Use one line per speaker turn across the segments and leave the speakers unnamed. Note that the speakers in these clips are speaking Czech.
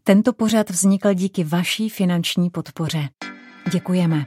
Tento pořad vznikl díky vaší finanční podpoře. Děkujeme.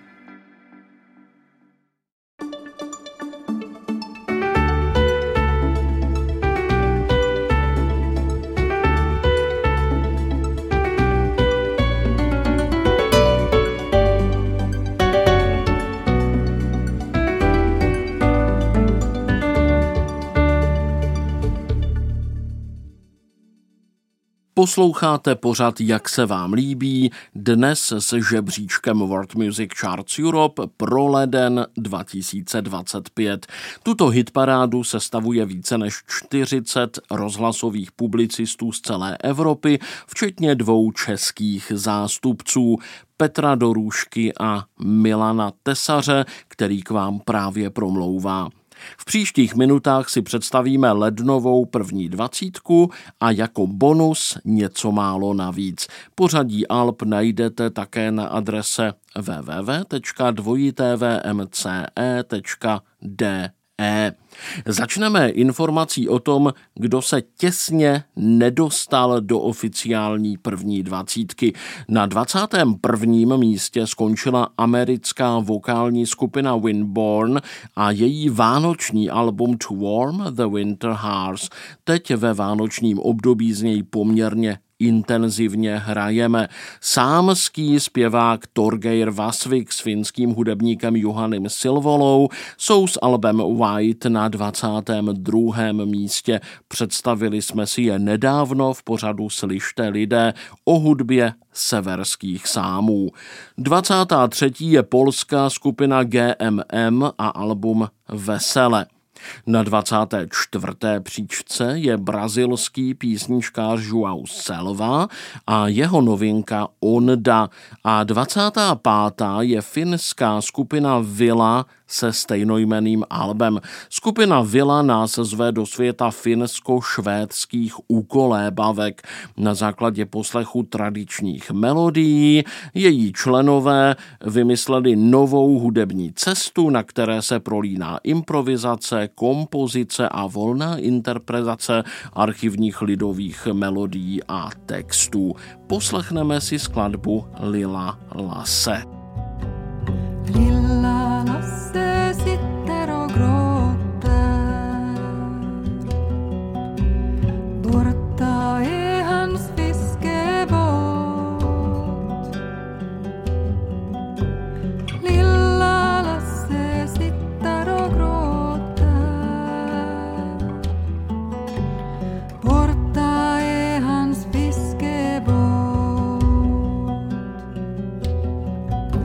Posloucháte pořad Jak se vám líbí, dnes s žebříčkem World Music Charts Europe pro leden 2025. Tuto hitparádu sestavuje více než 40 rozhlasových publicistů z celé Evropy, včetně 2 českých zástupců, Petra Dorůšky a Milana Tesaře, který k vám právě promlouvá. V příštích minutách si představíme lednovou první 20 a jako bonus něco málo navíc. Pořadí alb najdete také na adrese www.dvojtvmce.de. Začneme informací o tom, kdo se těsně nedostal do oficiální první 20. Na 21. místě skončila americká vokální skupina Winborn a její vánoční album To Warm the Winter Hearts. Teď ve vánočním období z něj poměrně intenzivně hrajeme. Sámský zpěvák Torgeir Vasvik s finským hudebníkem Juhanem Silvolou jsou s albem White na 22. místě. Představili jsme si je nedávno v pořadu Slyšte lidé o hudbě severských Sámů. 23. je polská skupina GMM a album Vesele. Na 24. příčce je brazilský písničkář João Selva a jeho novinka Onda a 25. je finská skupina Vila se stejnojmenným albem. Skupina Vila nás zve do světa finsko-švédských ukolébavek. Na základě poslechu tradičních melodií její členové vymysleli novou hudební cestu, na které se prolíná improvizace, kompozice a volná interpretace archivních lidových melodií a textů. Poslechneme si skladbu Lilla Lasse.
Lilla Lasse sitter och gråter. Borta är hans fiskebåt. Lilla Lasse sitter och gråter. Borta är hans fiskebåt.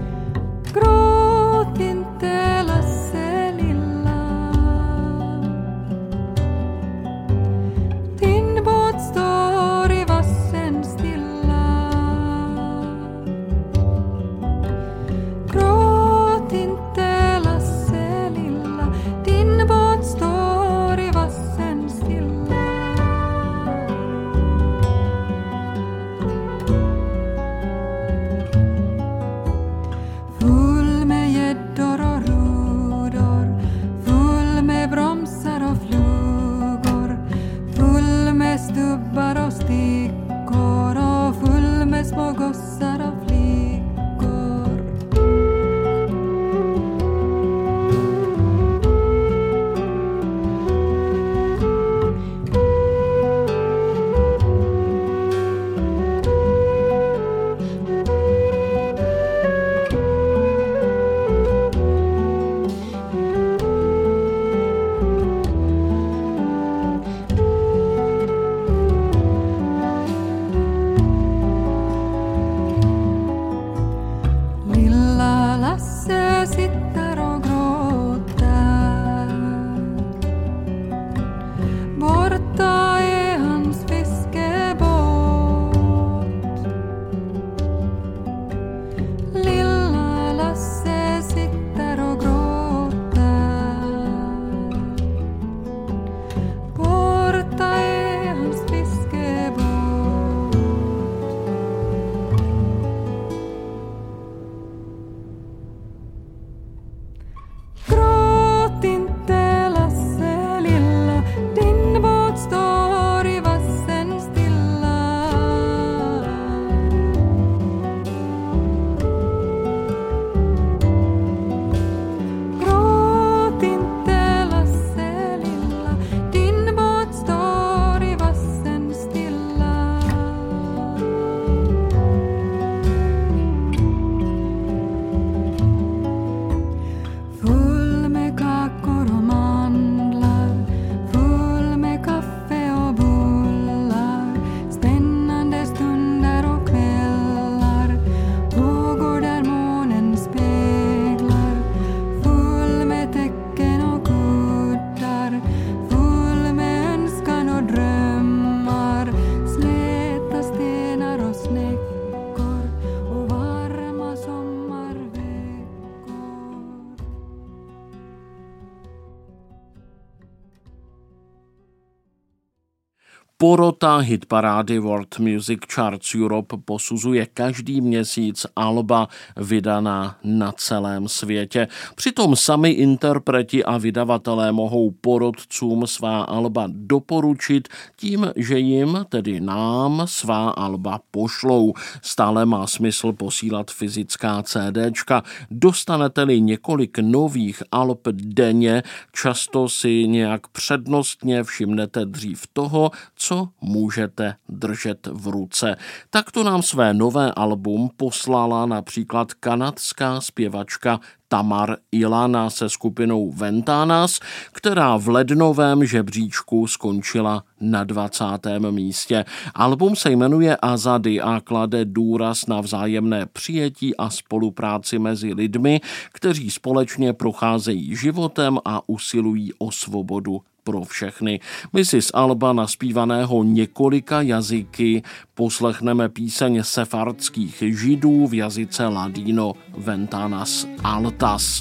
Porota hitparády World Music Charts Europe posuzuje každý měsíc alba vydaná na celém světě. Přitom sami interpreti a vydavatelé mohou porotcům svá alba doporučit tím, že jim, tedy nám, svá alba pošlou. Stále má smysl posílat fyzická CDčka. Dostanete-li několik nových alb denně, často si nějak přednostně všimnete dřív toho, co můžete držet v ruce. Takto nám své nové album poslala například kanadská zpěvačka Tamar Ilana se skupinou Ventanas, která v lednovém žebříčku skončila na 20. místě. Album se jmenuje Azady a klade důraz na vzájemné přijetí a spolupráci mezi lidmi, kteří společně procházejí životem a usilují o svobodu pro všechny. My si z alba naspívaného několika jazyky poslechneme píseň sefardských židů v jazyce ladino Ventanas Altas.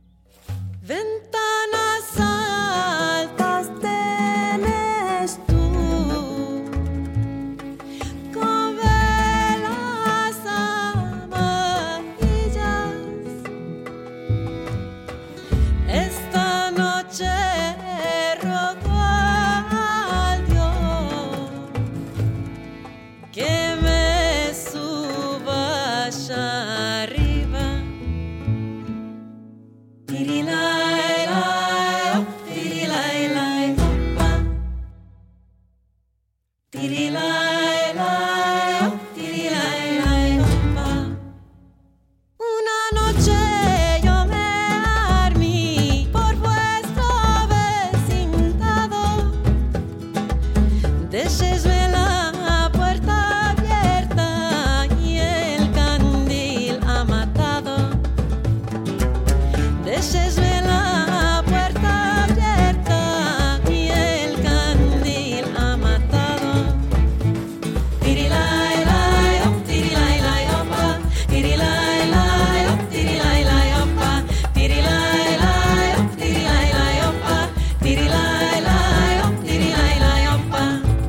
Ventanas altas tienes tú, con velas amarillas. Esta noche que me subas arriba. Tirilai, tirilai, opa. Tirilai, tirilai, opa. Una noche yo me armí por vuestro vecindado. Déjesme la puerta abierta y el candil ha matado. Déjesme la puerta abierta y el candil ha matado. Tirilai, tirilai, opa. Tirilai, tirilai, opa. Tirilai, tirilai, opa. Tirilai, tirilai, opa.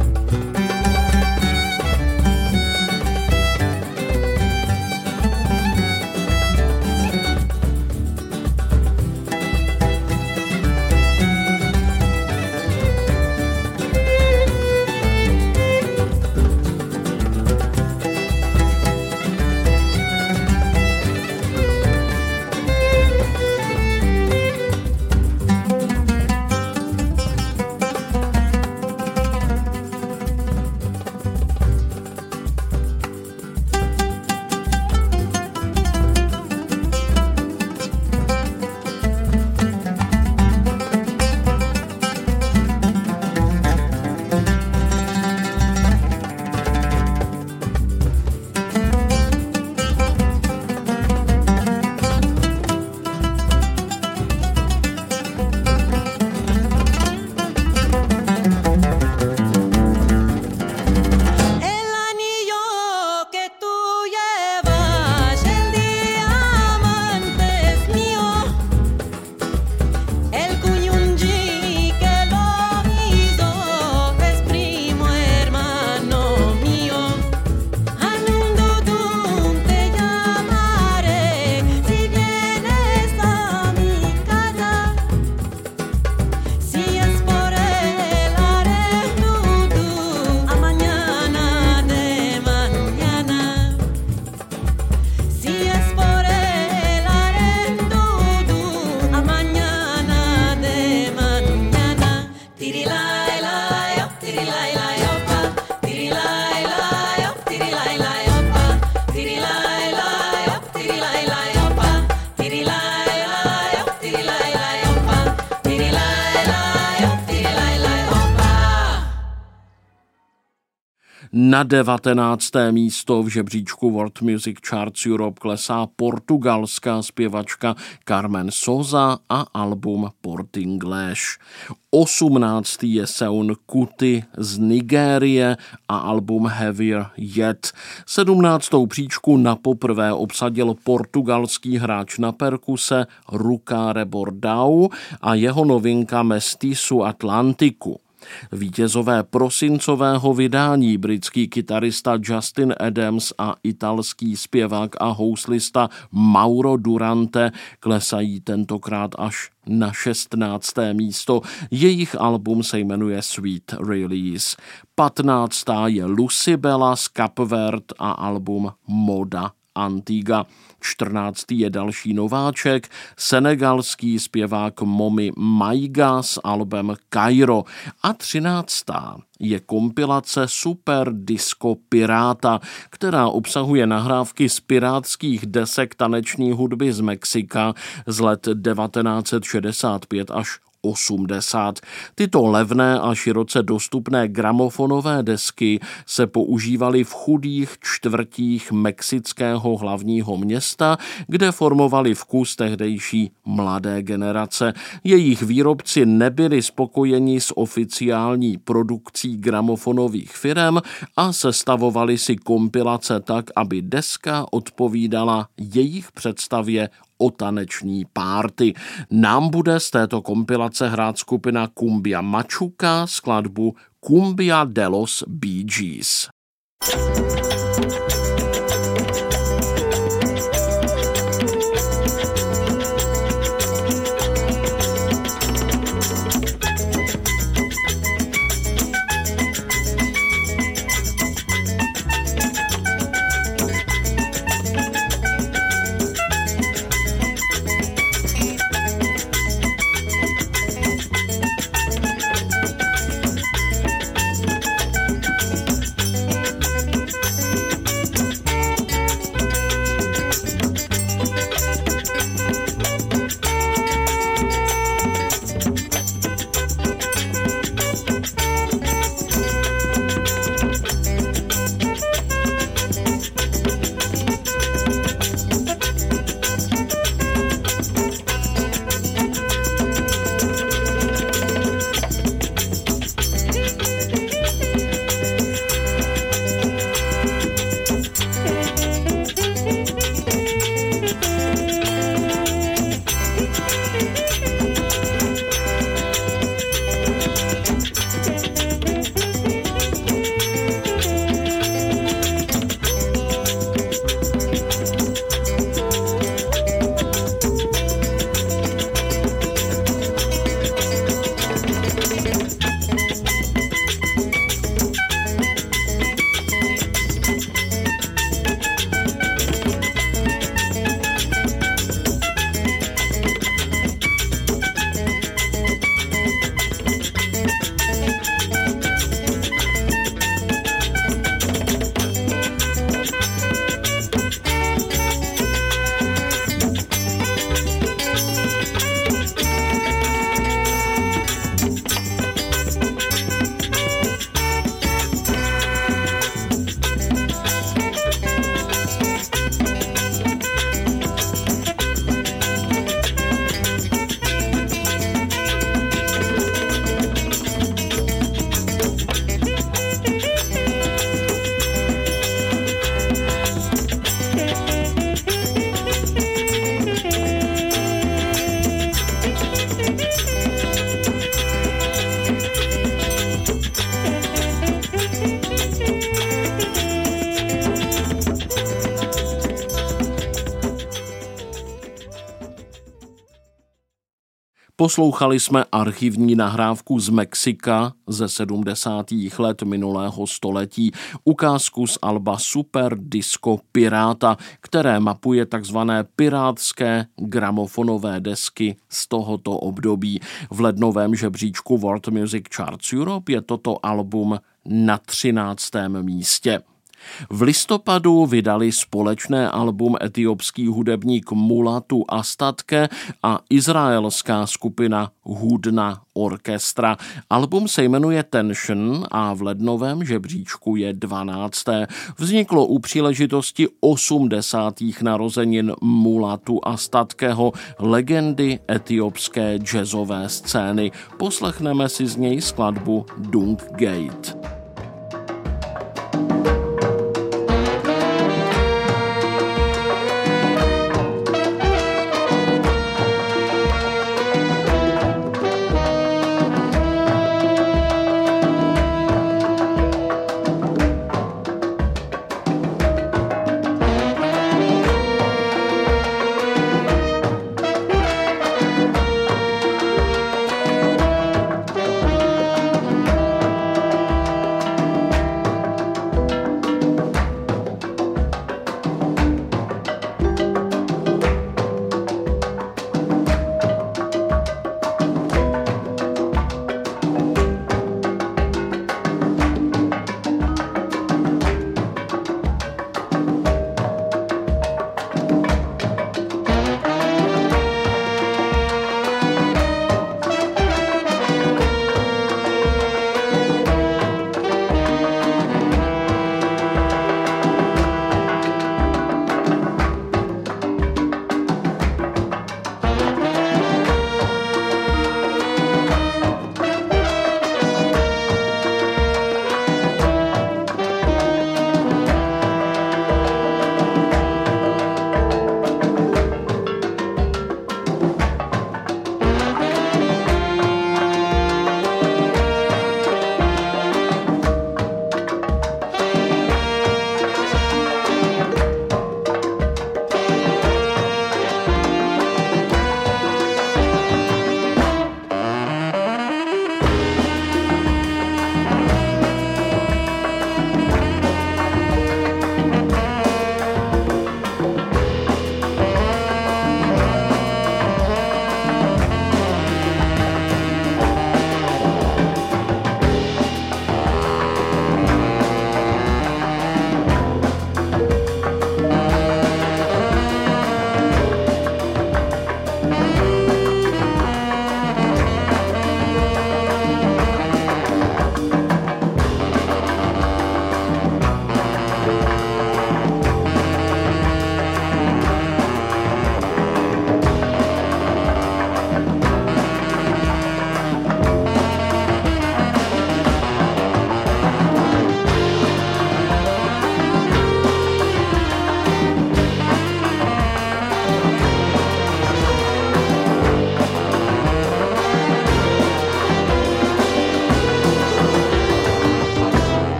Na 19. místo v žebříčku World Music Charts Europe klesá portugalská zpěvačka Carmen Sousa a album Portinglés. 18. je Seun Kuti z Nigérie a album Heavier Yet. 17. příčku napoprvé obsadil portugalský hráč na perkuse Ruka Rebordau a jeho novinka Mestiço Atlântico. Vítězové prosincového vydání, britský kytarista Justin Adams a italský zpěvák a houslista Mauro Durante, klesají tentokrát až na 16. místo. Jejich album se jmenuje Sweet Release. 15. je Lucibela z Kapverd a album Moda Antigua. 14. je další nováček, senegalský zpěvák Momi Maiga s albem Cairo. A 13. je kompilace Super Disco Piráta, která obsahuje nahrávky z pirátských desek taneční hudby z Mexika z let 1965 až 80. Tyto levné a široce dostupné gramofonové desky se používaly v chudých čtvrtích mexického hlavního města, kde formovali vkus tehdejší mladé generace. Jejich výrobci nebyli spokojeni s oficiální produkcí gramofonových firem a sestavovali si kompilace tak, aby deska odpovídala jejich představě o taneční párty. Nám bude z této kompilace hrát skupina Cumbia Machuca skladbu Cumbia de los Bee Gees. Poslouchali jsme archivní nahrávku z Mexika ze 70. let minulého století, ukázku z alba Super Disco Piráta, které mapuje takzvané pirátské gramofonové desky z tohoto období. V lednovém žebříčku World Music Charts Europe je toto album na 13. místě. V listopadu vydali společné album etiopský hudebník Mulatu Astatke a izraelská skupina Hudna Orchestra. Album se jmenuje Tension a v lednovém žebříčku je 12. Vzniklo u příležitosti 80. narozenin Mulatu Astatkeho, legendy etiopské jazzové scény. Poslechneme si z něj skladbu Dung Gate.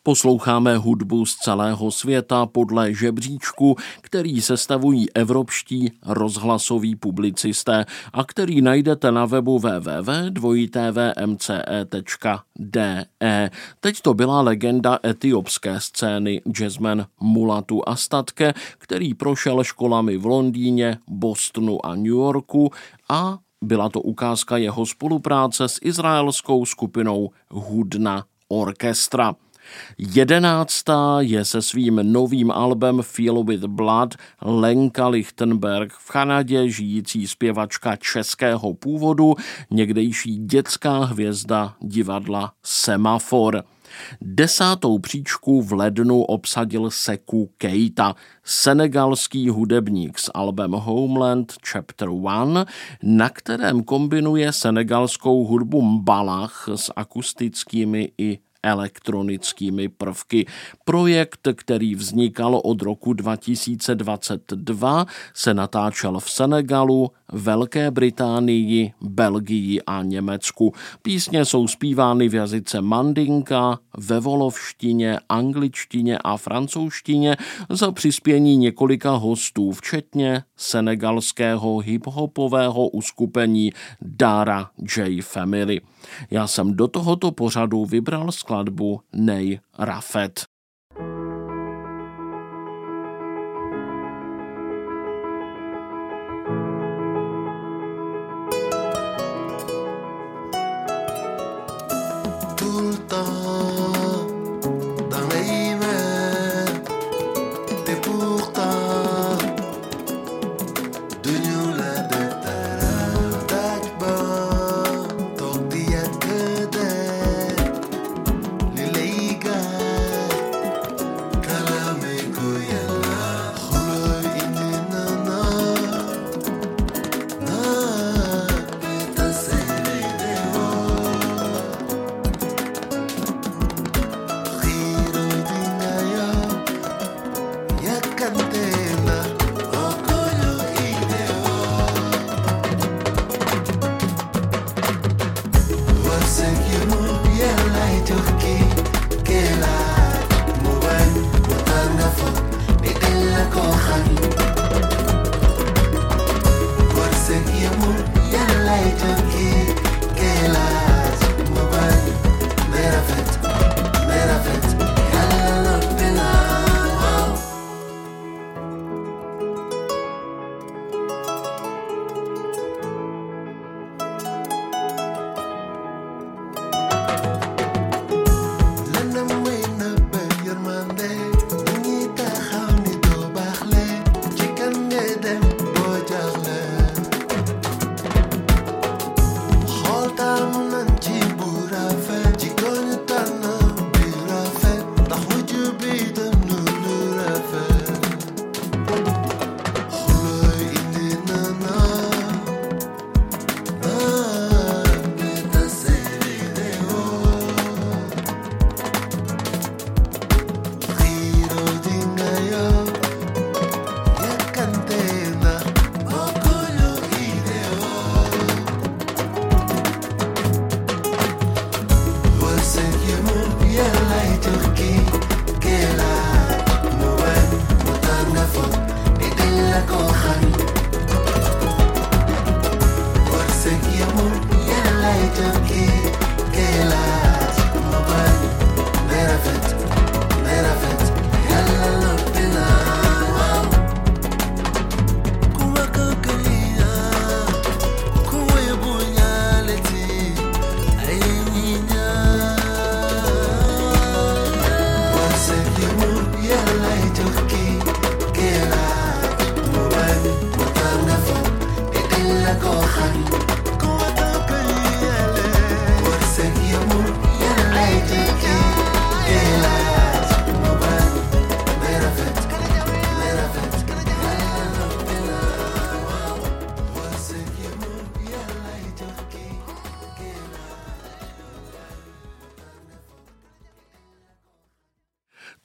Posloucháme hudbu z celého světa podle žebříčku, který sestavují evropští rozhlasoví publicisté a který najdete na webu www.mce.de. Teď to byla legenda etiopské scény jazzman Mulatu Astatke, který prošel školami v Londýně, Bostonu a New Yorku a byla to ukázka jeho spolupráce s izraelskou skupinou Hudna Orchestra. 11. je se svým novým albem Feel with Blood Lenka Lichtenberg, v Kanadě žijící zpěvačka českého původu, někdejší dětská hvězda divadla Semafor. 10. příčku v lednu obsadil Sekou Keita, senegalský hudebník s albem Homeland Chapter 1, na kterém kombinuje senegalskou hudbu mbalach s akustickými i elektronickými prvky. Projekt, který vznikal od roku 2022, se natáčel v Senegalu, Velké Británii, Belgii a Německu. Písně jsou zpívány v jazyce mandinka, ve volovštině, angličtině a francouzštině za přispění několika hostů, včetně senegalského hiphopového uskupení Dara J Family. Já jsem do tohoto pořadu vybral skladbu Nej Rafet.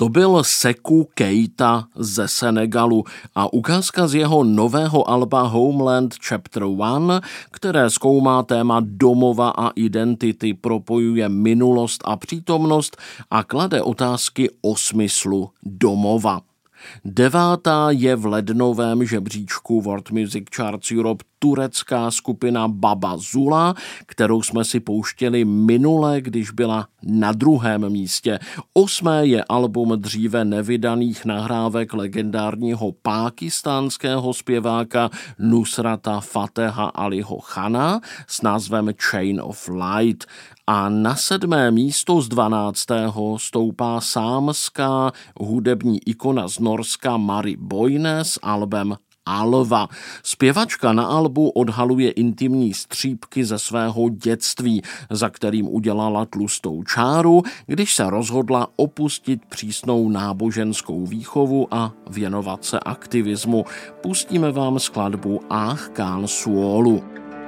To byl Sekou Keita ze Senegalu a ukázka z jeho nového alba Homeland Chapter 1, které zkoumá téma domova a identity, propojuje minulost a přítomnost a klade otázky o smyslu domova. 9. je v lednovém žebříčku World Music Charts Europe turecká skupina Baba Zula, kterou jsme si pouštěli minule, když byla na 2. místě. 8. je album dříve nevydaných nahrávek legendárního pákistánského zpěváka Nusrata Fateha Aliho Chana s názvem Chain of Light. A na 7. místo z 12. stoupá sámská hudební ikona z Norska Mari Boine s albem Alva. Zpěvačka na albu odhaluje intimní střípky ze svého dětství, za kterým udělala tlustou čáru, když se rozhodla opustit přísnou náboženskou výchovu a věnovat se aktivismu. Pustíme vám skladbu Ah Kan Suolu.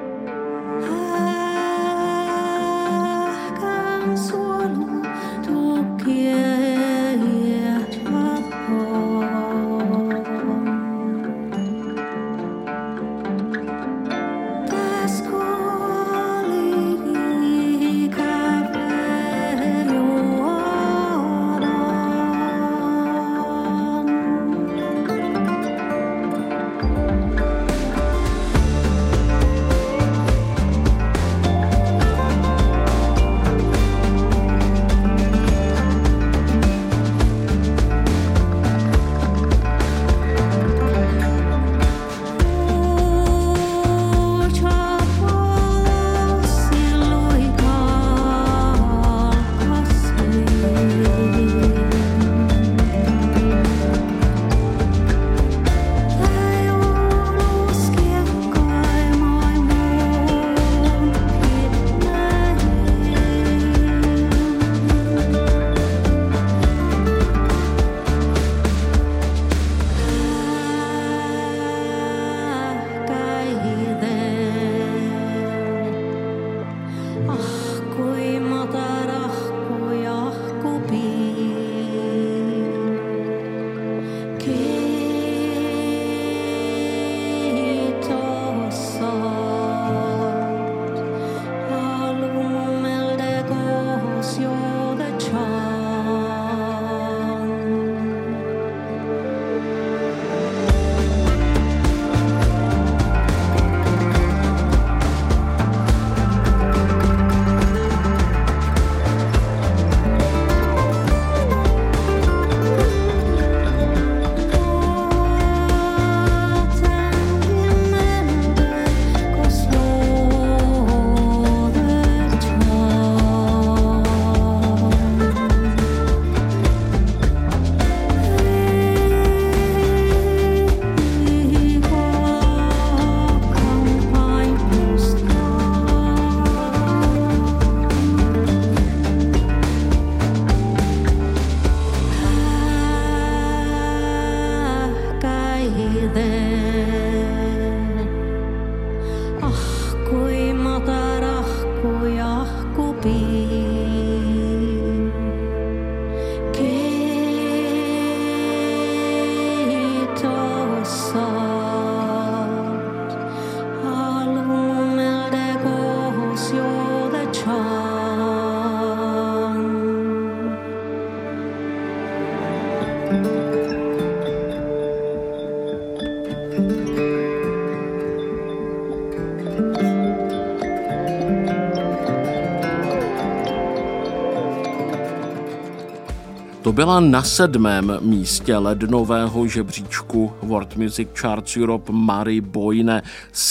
To byla na 7. místě lednového žebříčku World Music Charts Europe Mari Boine,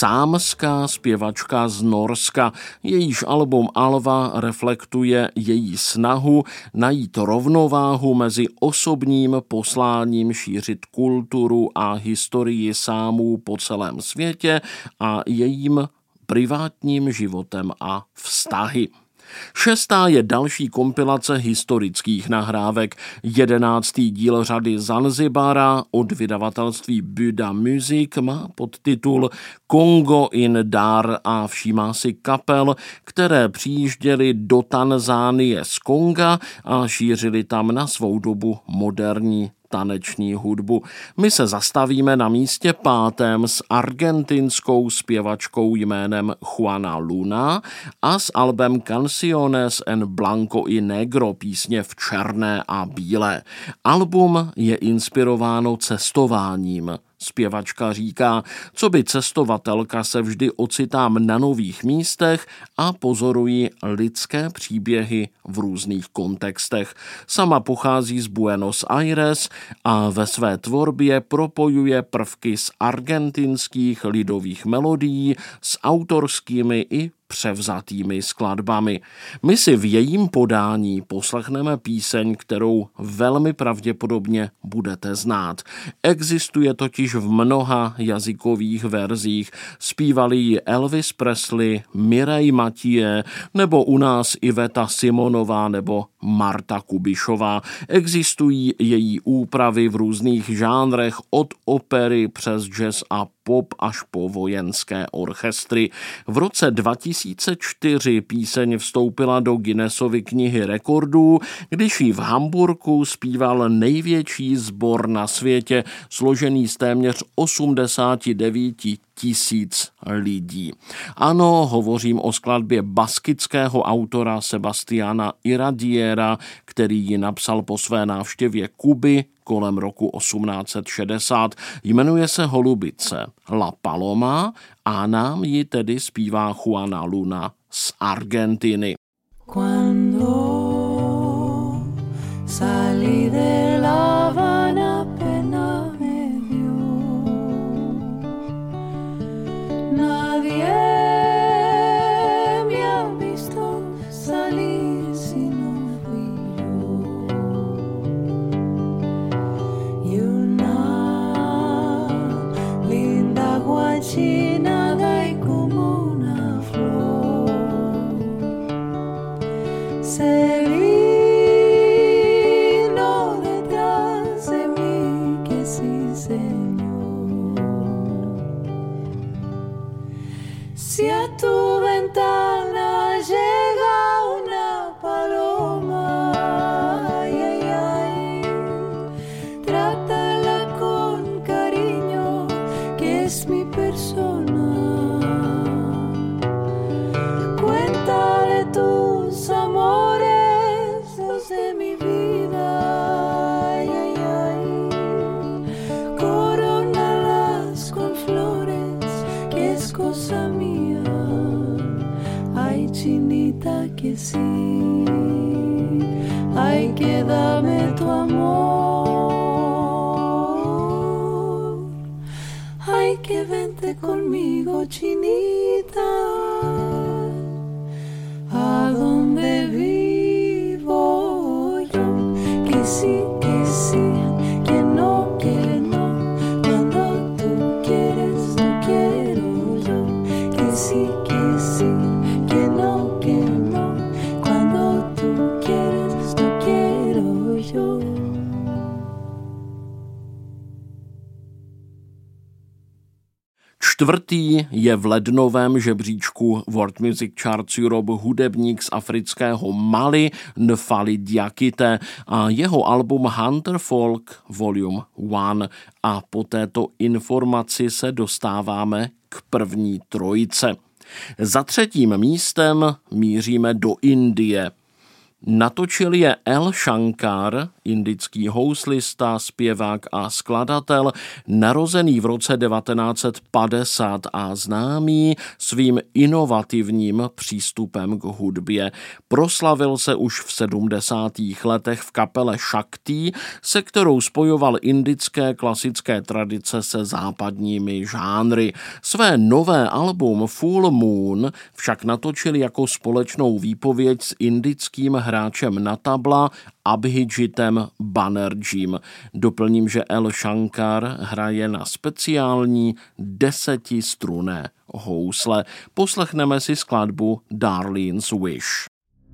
sámská zpěvačka z Norska. Jejíž album Alva reflektuje její snahu najít rovnováhu mezi osobním posláním šířit kulturu a historii sámů po celém světě a jejím privátním životem a vztahy. 6. je další kompilace historických nahrávek. 11. díl řady Zanzibara od vydavatelství Buddha Music má podtitul Kongo in Dar a všímá si kapel, které přijížděly do Tanzánie z Konga a šířili tam na svou dobu moderní taneční hudbu. My se zastavíme na místě 5. s argentinskou zpěvačkou jménem Juana Luna a s albem Canciones en Blanco y Negro, písně v černé a bílé. Album je inspirováno cestováním. Zpěvačka říká, co by cestovatelka se vždy ocitám na nových místech a pozorují lidské příběhy v různých kontextech. Sama pochází z Buenos Aires a ve své tvorbě propojuje prvky z argentinských lidových melodií s autorskými i převzatými skladbami. My si v jejím podání poslechneme píseň, kterou velmi pravděpodobně budete znát. Existuje totiž v mnoha jazykových verzích. Zpívali ji Elvis Presley, Mireille Mathieu nebo u nás Iveta Simonová nebo Marta Kubišová. Existují její úpravy v různých žánrech od opery přes jazz a pop až po vojenské orchestry. V roce 2004 píseň vstoupila do Guinnessovy knihy rekordů, když ji v Hamburku zpíval největší sbor na světě, složený z téměř 89 000 lidí. Ano, hovořím o skladbě baskického autora Sebastiana Iradiera, který ji napsal po své návštěvě Kuby kolem roku 1860. Jmenuje se Holubice La Paloma a nám ji tedy zpívá Juana Luna z Argentiny.
Cuando salí de La Habana pena me dio. Nadie me ha visto salir si no fui yo. Y una linda guachina gay como una flor se vino detrás de mí, que sí, Señor. Si a tu ventana llega una paloma, ay, ay, ay, trátala con cariño, que es mi persona. Cuéntale tus amores, los de mi vida, ay, ay, ay. Corónalas con flores, que es cosa mía. Ay, chinita, que sí. Ay, que dame tu amor. Ay, que vente conmigo, chinita. A donde vivo yo, que sí, que no, cuando tú quieres, no quiero yo, que sí, que no, cuando tú quieres, no quiero yo.
Čtvrtý je v lednovém žebříčku World Music Charts Europe hudebník z afrického Mali Nfali Diakité a jeho album Hunter Folk Volume 1 a po této informaci se dostáváme k první trojice. Za 3. místem míříme do Indie. Natočil je El Shankar, indický houslista, zpěvák a skladatel, narozený v roce 1950 a známý svým inovativním přístupem k hudbě. Proslavil se už v 70. letech v kapele Shakti, se kterou spojoval indické klasické tradice se západními žánry. Své nové album Full Moon však natočil jako společnou výpověď s indickým hráčem na tabla Abhijitem Banerjeem. Doplním, že El Shankar hraje na speciální 10strunné housle. Poslechneme si skladbu Darlene's Wish.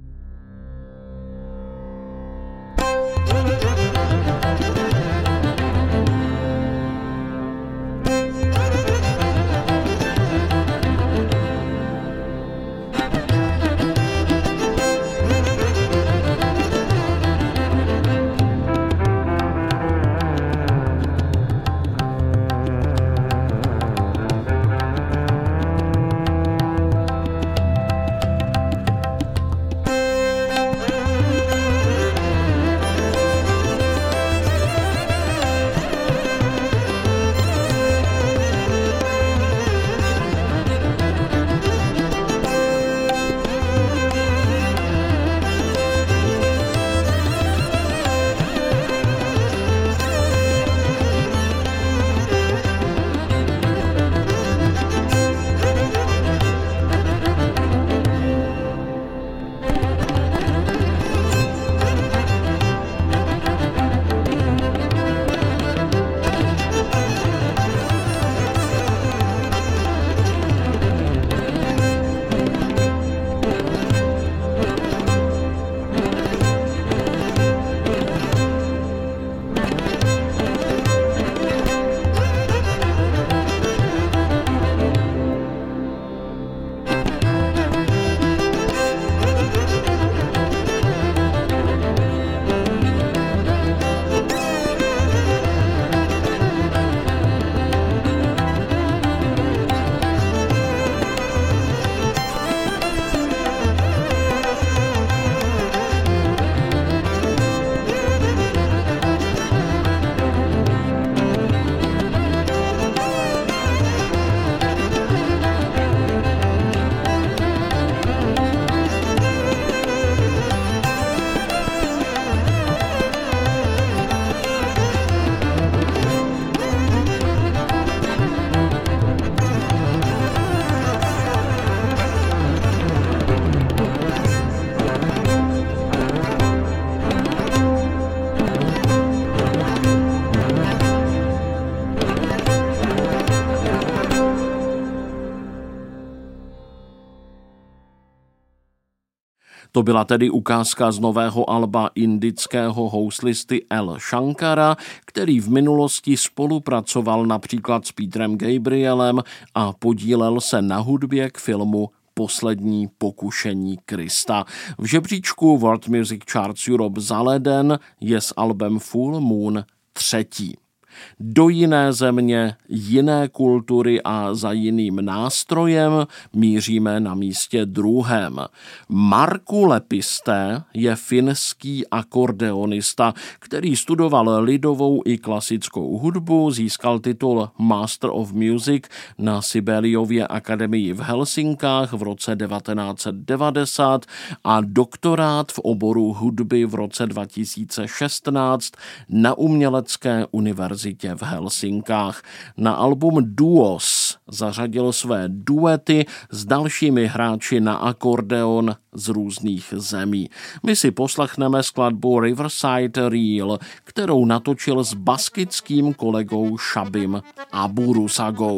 To byla tedy ukázka z nového alba indického houslisty L. Shankara, který v minulosti spolupracoval například s Petrem Gabrielem a podílel se na hudbě k filmu Poslední pokušení Krista. V žebříčku World Music Charts Europe za leden je s albem Full Moon 3. Do jiné země, jiné kultury a za jiným nástrojem míříme na místě 2. Markku Lepistö je finský akordeonista, který studoval lidovou i klasickou hudbu, získal titul Master of Music na Sibeliově akademii v Helsinkách v roce 1990 a doktorát v oboru hudby v roce 2016 na Umělecké univerzitě v Helsinkách. Na album Duos zařadil své duety s dalšími hráči na akordeon z různých zemí. My si poslechneme skladbu Riverside Reel, kterou natočil s baskickým kolegou Shabim Aburusagou.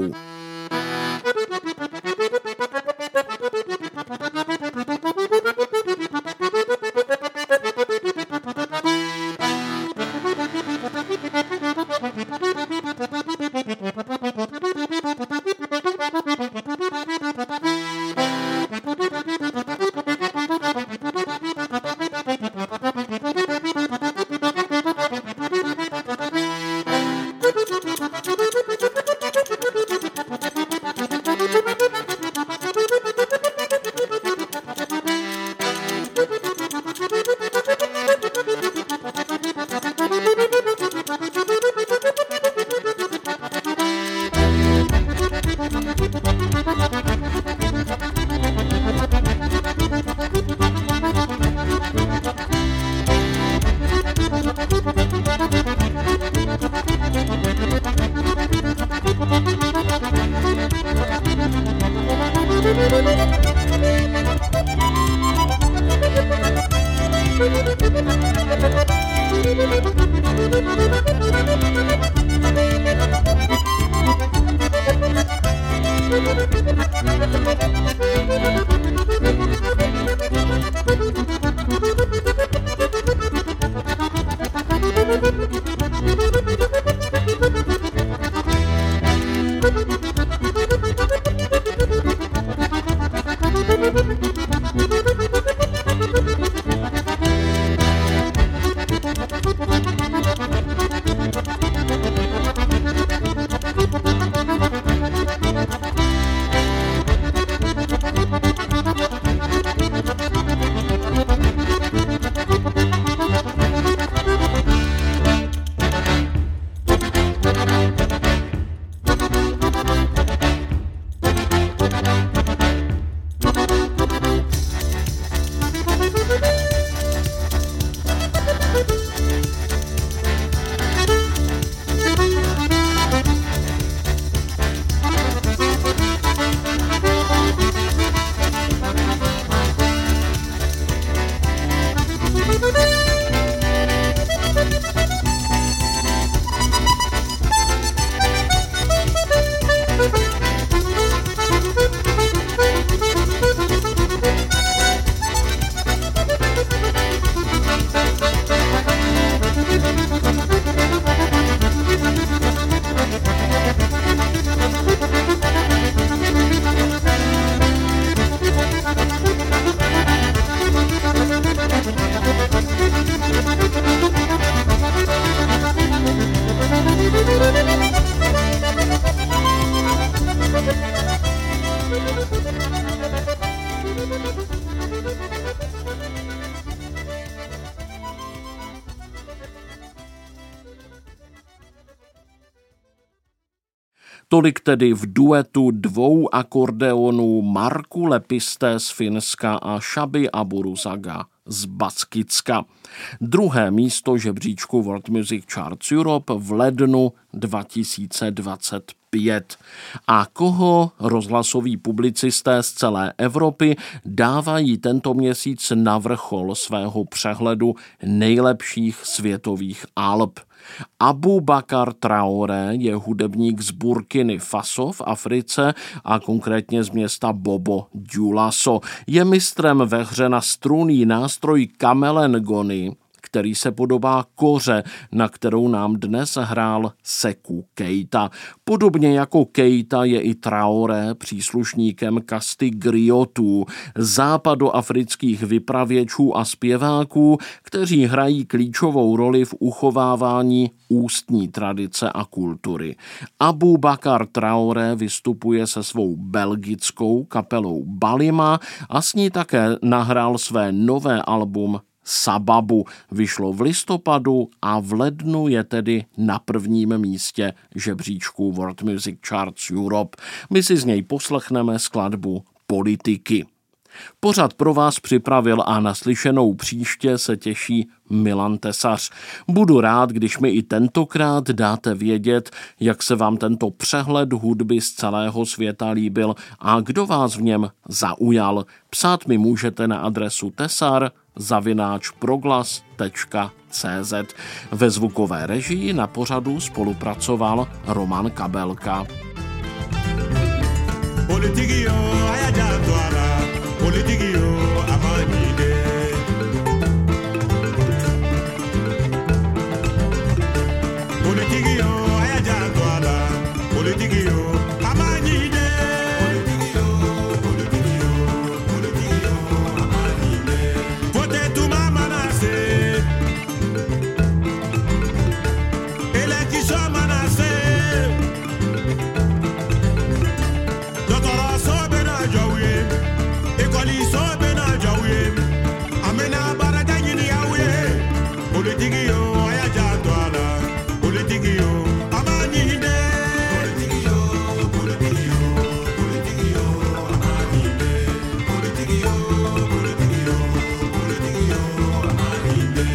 Tolik tedy v duetu dvou akordeonů Markku Lepistö z Finska a Shabi Aburusaga z Baskicka. Druhé místo žebříčku World Music Charts Europe v lednu 2025. A koho rozhlasoví publicisté z celé Evropy dávají tento měsíc na vrchol svého přehledu nejlepších světových alb? Abubakar Traoré je hudebník z Burkiny Faso v Africe a konkrétně z města Bobo Dioulasso. Je mistrem ve hře na strunný nástroj kamelengony, který se podobá koře, na kterou nám dnes hrál Sékou Keita. Podobně jako Keita je i Traoré příslušníkem kasty griotů, západoafrických vypravěčů a zpěváků, kteří hrají klíčovou roli v uchovávání ústní tradice a kultury. Abubakar Traoré vystupuje se svou belgickou kapelou Balima a s ní také nahrál své nové album Sababu. Vyšlo v listopadu a v lednu je tedy na prvním místě žebříčku World Music Charts Europe. My si z něj poslechneme skladbu Politiky. Pořad pro vás připravil a naslyšenou příště se těší Milan Tesař. Budu rád, když mi i tentokrát dáte vědět, jak se vám tento přehled hudby z celého světa líbil a kdo vás v něm zaujal. Psát mi můžete na adresu tesar@proglas.cz. Ve zvukové režii na pořadu spolupracoval Roman Kabelka.
Politiki yo amanide Politiki yo ayajatwala Politiki yo amanide Politiki yo amanide Vote tu mama nase Election manase Doctora sobena jawe Coalition bena jawe amena baraka yini yawe politiki yo ayaja twala politiki yo amani de politiki yo politiki yo politiki yo amani de politiki yo politiki yo politiki yo amani de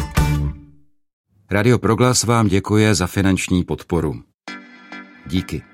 Radio Proglas vám děkuje za finanční podporu. Díky.